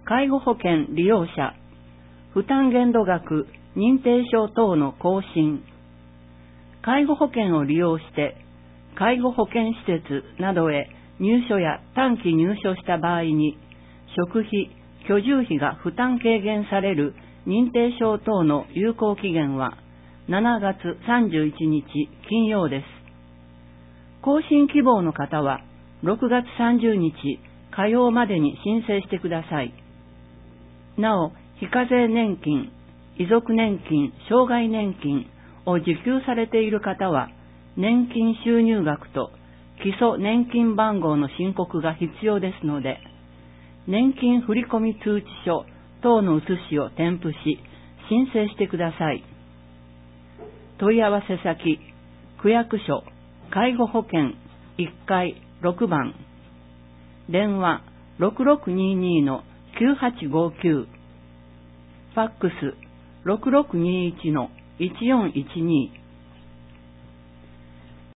介護保険利用者、負担限度額、認定証等の更新、介護保険を利用して介護保険施設などへ入所や短期入所した場合に食費、居住費が負担軽減される認定証等の有効期限は7月31日金曜です。更新希望の方は6月30日火曜までに申請してください。なお、非課税年金、遺族年金、障害年金を受給されている方は、年金収入額と基礎年金番号の申告が必要ですので、年金振込通知書等の写しを添付し、申請してください。問い合わせ先、区役所、介護保険1階6番、電話 6622-9859、ファックス 6621-1412